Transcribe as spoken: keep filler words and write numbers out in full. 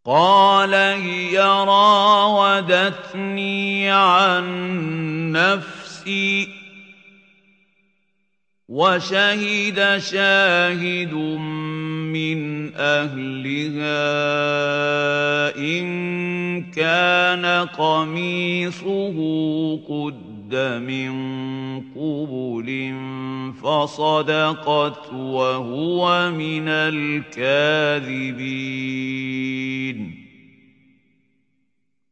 قال هي راودتني عن نفسي وشهد شاهد من أهلها إن كان قميصه قد من قبل فصدقت وهو من الكاذبين